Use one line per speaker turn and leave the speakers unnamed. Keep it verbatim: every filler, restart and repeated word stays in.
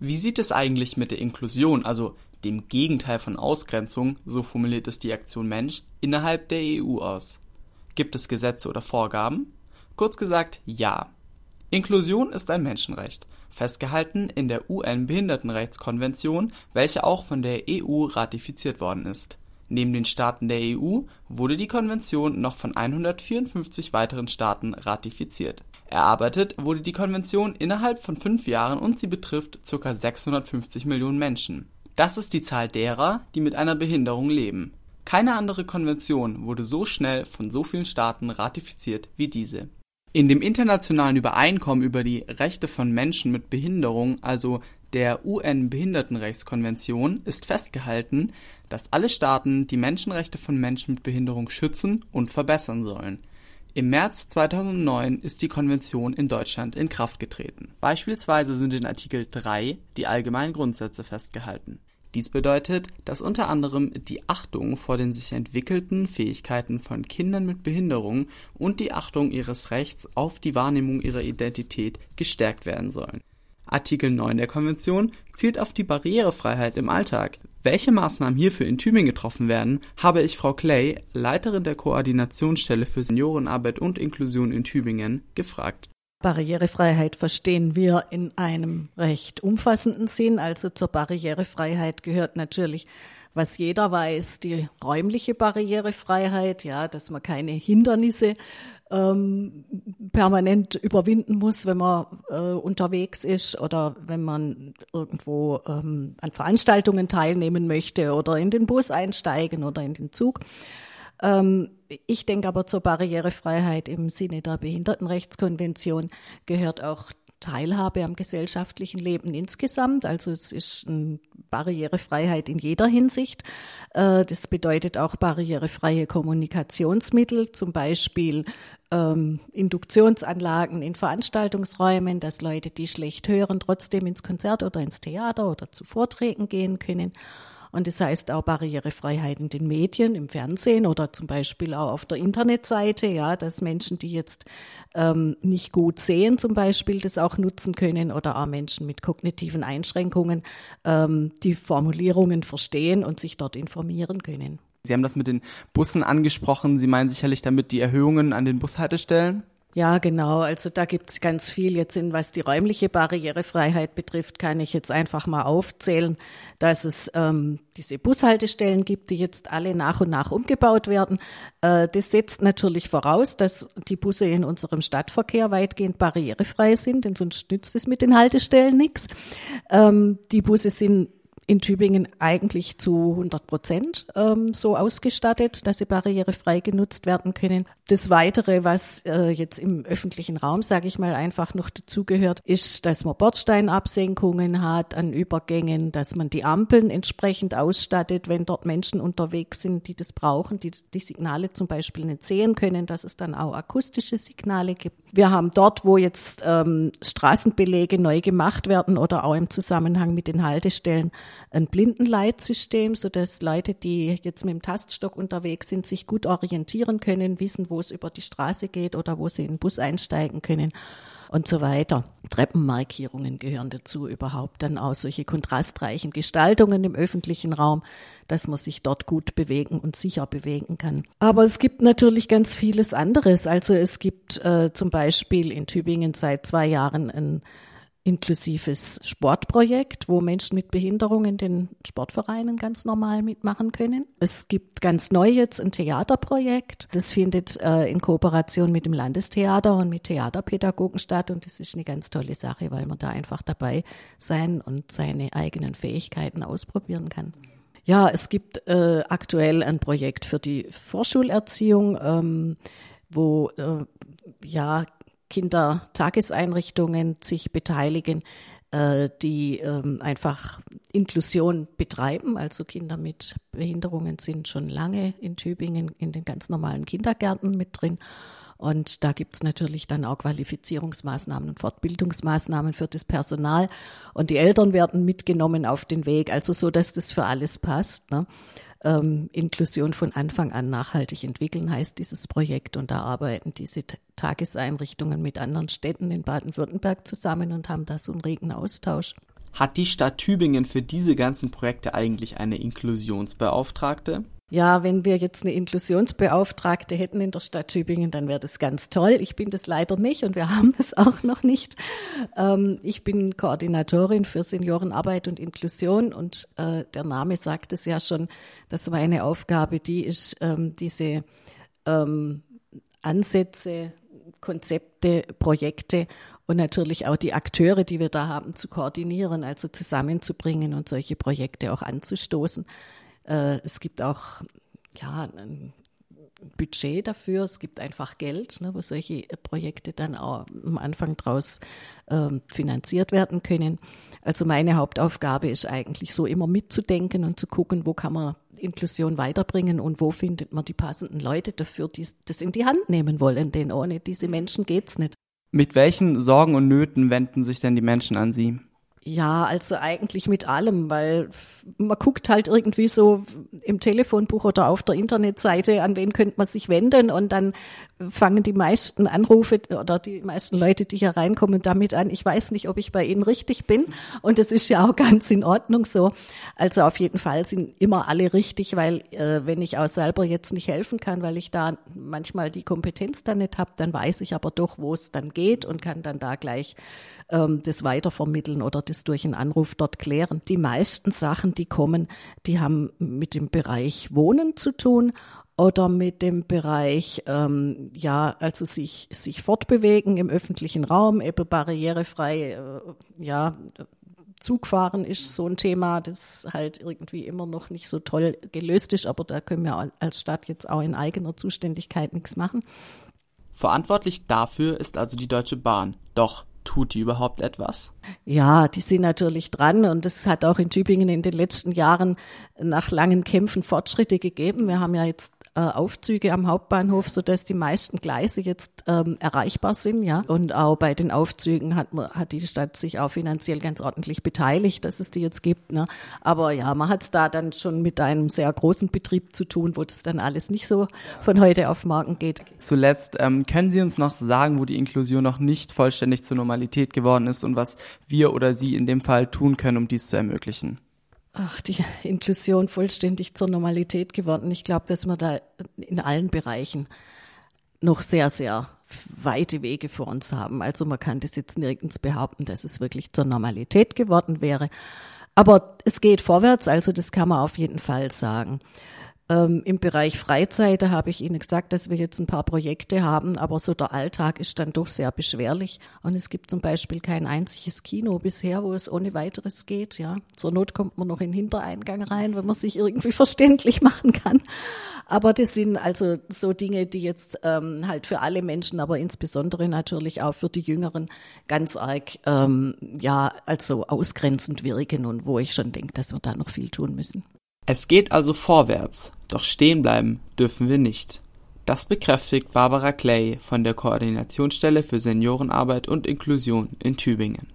Wie sieht es eigentlich mit der Inklusion, also dem Gegenteil von Ausgrenzung, so formuliert es die Aktion Mensch, innerhalb der E U aus? Gibt es Gesetze oder Vorgaben? Kurz gesagt, ja. Inklusion ist ein Menschenrecht, festgehalten in der U N-Behindertenrechtskonvention, welche auch von der E U ratifiziert worden ist. Neben den Staaten der E U wurde die Konvention noch von hundertvierundfünfzig weiteren Staaten ratifiziert. Erarbeitet wurde die Konvention innerhalb von fünf Jahren und sie betrifft ca. sechshundertfünfzig Millionen Menschen. Das ist die Zahl derer, die mit einer Behinderung leben. Keine andere Konvention wurde so schnell von so vielen Staaten ratifiziert wie diese. In dem internationalen Übereinkommen über die Rechte von Menschen mit Behinderung, also der U N-Behindertenrechtskonvention, ist festgehalten, dass alle Staaten die Menschenrechte von Menschen mit Behinderung schützen und verbessern sollen. Im März zweitausendneun ist die Konvention in Deutschland in Kraft getreten. Beispielsweise sind in Artikel drei die allgemeinen Grundsätze festgehalten. Dies bedeutet, dass unter anderem die Achtung vor den sich entwickelten Fähigkeiten von Kindern mit Behinderung und die Achtung ihres Rechts auf die Wahrnehmung ihrer Identität gestärkt werden sollen. Artikel neun der Konvention zielt auf die Barrierefreiheit im Alltag. Welche Maßnahmen hierfür in Tübingen getroffen werden, habe ich Frau Clay, Leiterin der Koordinationsstelle für Seniorenarbeit und Inklusion in Tübingen, gefragt.
Barrierefreiheit verstehen wir in einem recht umfassenden Sinn. Also zur Barrierefreiheit gehört natürlich, was jeder weiß, die räumliche Barrierefreiheit, ja, dass man keine Hindernisse ähm, permanent überwinden muss, wenn man äh, unterwegs ist oder wenn man irgendwo ähm, an Veranstaltungen teilnehmen möchte oder in den Bus einsteigen oder in den Zug. Ich denke aber zur Barrierefreiheit im Sinne der Behindertenrechtskonvention gehört auch Teilhabe am gesellschaftlichen Leben insgesamt. Also es ist eine Barrierefreiheit in jeder Hinsicht. Das bedeutet auch barrierefreie Kommunikationsmittel, zum Beispiel ähm, Induktionsanlagen in Veranstaltungsräumen, dass Leute, die schlecht hören, trotzdem ins Konzert oder ins Theater oder zu Vorträgen gehen können. Und das heißt auch Barrierefreiheit in den Medien, im Fernsehen oder zum Beispiel auch auf der Internetseite, ja, dass Menschen, die jetzt ähm, nicht gut sehen, zum Beispiel das auch nutzen können oder auch Menschen mit kognitiven Einschränkungen ähm, die Formulierungen verstehen und sich dort informieren können.
Sie haben das mit den Bussen angesprochen. Sie meinen sicherlich damit die Erhöhungen an den Bushaltestellen?
Ja, genau. Also da gibt's ganz viel. Jetzt in was die räumliche Barrierefreiheit betrifft, kann ich jetzt einfach mal aufzählen, dass es ähm, diese Bushaltestellen gibt, die jetzt alle nach und nach umgebaut werden. Äh, das setzt natürlich voraus, dass die Busse in unserem Stadtverkehr weitgehend barrierefrei sind, denn sonst nützt es mit den Haltestellen nichts. Ähm, die Busse sind in Tübingen eigentlich zu hundert Prozent ähm, so ausgestattet, dass sie barrierefrei genutzt werden können. Das Weitere, was äh, jetzt im öffentlichen Raum, sage ich mal, einfach noch dazugehört, ist, dass man Bordsteinabsenkungen hat an Übergängen, dass man die Ampeln entsprechend ausstattet, wenn dort Menschen unterwegs sind, die das brauchen, die die Signale zum Beispiel nicht sehen können, dass es dann auch akustische Signale gibt. Wir haben dort, wo jetzt ähm, Straßenbeläge neu gemacht werden oder auch im Zusammenhang mit den Haltestellen, ein Blindenleitsystem, sodass Leute, die jetzt mit dem Taststock unterwegs sind, sich gut orientieren können, wissen, wo es über die Straße geht oder wo sie in den Bus einsteigen können und so weiter. Treppenmarkierungen gehören dazu, überhaupt dann auch solche kontrastreichen Gestaltungen im öffentlichen Raum, dass man sich dort gut bewegen und sicher bewegen kann. Aber es gibt natürlich ganz vieles anderes. Also es gibt äh, zum Beispiel in Tübingen seit zwei Jahren ein inklusives Sportprojekt, wo Menschen mit Behinderung in den Sportvereinen ganz normal mitmachen können. Es gibt ganz neu jetzt ein Theaterprojekt. Das findet äh, in Kooperation mit dem Landestheater und mit Theaterpädagogen statt. Und das ist eine ganz tolle Sache, weil man da einfach dabei sein und seine eigenen Fähigkeiten ausprobieren kann. Ja, es gibt äh, aktuell ein Projekt für die Vorschulerziehung, ähm, wo äh, ja Kindertageseinrichtungen sich beteiligen, äh, die ähm, einfach Inklusion betreiben. Also Kinder mit Behinderungen sind schon lange in Tübingen in den ganz normalen Kindergärten mit drin. Und da gibt's natürlich dann auch Qualifizierungsmaßnahmen und Fortbildungsmaßnahmen für das Personal. Und die Eltern werden mitgenommen auf den Weg, also so, dass das für alles passt, ne? Ähm, Inklusion von Anfang an nachhaltig entwickeln heißt dieses Projekt, und da arbeiten diese T- Tageseinrichtungen mit anderen Städten in Baden-Württemberg zusammen und haben da so einen regen Austausch.
Hat die Stadt Tübingen für diese ganzen Projekte eigentlich eine Inklusionsbeauftragte?
Ja, wenn wir jetzt eine Inklusionsbeauftragte hätten in der Stadt Tübingen, dann wäre das ganz toll. Ich bin das leider nicht und wir haben das auch noch nicht. Ähm, ich bin Koordinatorin für Seniorenarbeit und Inklusion und äh, der Name sagt es ja schon, dass meine Aufgabe die ist, ähm, diese ähm, Ansätze, Konzepte, Projekte und natürlich auch die Akteure, die wir da haben, zu koordinieren, also zusammenzubringen und solche Projekte auch anzustoßen. Es gibt auch ja, ein Budget dafür, es gibt einfach Geld, ne, wo solche Projekte dann auch am Anfang draus äh, finanziert werden können. Also meine Hauptaufgabe ist eigentlich so immer mitzudenken und zu gucken, wo kann man Inklusion weiterbringen und wo findet man die passenden Leute dafür, die das in die Hand nehmen wollen, denn ohne diese Menschen geht's nicht.
Mit welchen Sorgen und Nöten wenden sich denn die Menschen an Sie?
Ja, also eigentlich mit allem, weil man guckt halt irgendwie so im Telefonbuch oder auf der Internetseite, an wen könnte man sich wenden und dann fangen die meisten Anrufe oder die meisten Leute, die hier reinkommen, damit an, ich weiß nicht, ob ich bei Ihnen richtig bin und das ist ja auch ganz in Ordnung so. Also auf jeden Fall sind immer alle richtig, weil äh, wenn ich auch selber jetzt nicht helfen kann, weil ich da manchmal die Kompetenz dann nicht habe, dann weiß ich aber doch, wo es dann geht und kann dann da gleich ähm, das weitervermitteln oder das durch einen Anruf dort klären. Die meisten Sachen, die kommen, die haben mit dem Bereich Wohnen zu tun oder mit dem Bereich, ähm, ja, also sich, sich fortbewegen im öffentlichen Raum, eben barrierefrei, äh, ja, Zugfahren ist so ein Thema, das halt irgendwie immer noch nicht so toll gelöst ist, aber da können wir als Stadt jetzt auch in eigener Zuständigkeit nichts machen.
Verantwortlich dafür ist also die Deutsche Bahn. Doch tut die überhaupt etwas?
Ja, die sind natürlich dran und es hat auch in Tübingen in den letzten Jahren nach langen Kämpfen Fortschritte gegeben. Wir haben ja jetzt äh, Aufzüge am Hauptbahnhof, sodass die meisten Gleise jetzt ähm, erreichbar sind, ja. Und auch bei den Aufzügen hat man, hat die Stadt sich auch finanziell ganz ordentlich beteiligt, dass es die jetzt gibt, ne. Aber ja, man hat es da dann schon mit einem sehr großen Betrieb zu tun, wo das dann alles nicht so von heute auf morgen geht.
Zuletzt, ähm, können Sie uns noch sagen, wo die Inklusion noch nicht vollständig zur Normalität geworden ist und was wir oder Sie in dem Fall tun können, um dies zu ermöglichen?
Ach, die Inklusion vollständig zur Normalität geworden. Ich glaube, dass wir da in allen Bereichen noch sehr, sehr weite Wege vor uns haben. Also man kann das jetzt nirgends behaupten, dass es wirklich zur Normalität geworden wäre. Aber es geht vorwärts, also das kann man auf jeden Fall sagen. Ähm, im Bereich Freizeit, da habe ich Ihnen gesagt, dass wir jetzt ein paar Projekte haben, aber so der Alltag ist dann doch sehr beschwerlich und es gibt zum Beispiel kein einziges Kino bisher, wo es ohne weiteres geht, ja. Zur Not kommt man noch in den Hintereingang rein, wenn man sich irgendwie verständlich machen kann. Aber das sind also so Dinge, die jetzt ähm, halt für alle Menschen, aber insbesondere natürlich auch für die Jüngeren ganz arg, ähm, ja, also ausgrenzend wirken und wo ich schon denke, dass wir da noch viel tun müssen.
Es geht also vorwärts, doch stehen bleiben dürfen wir nicht. Das bekräftigt Barbara Clay von der Koordinationsstelle für Seniorenarbeit und Inklusion in Tübingen.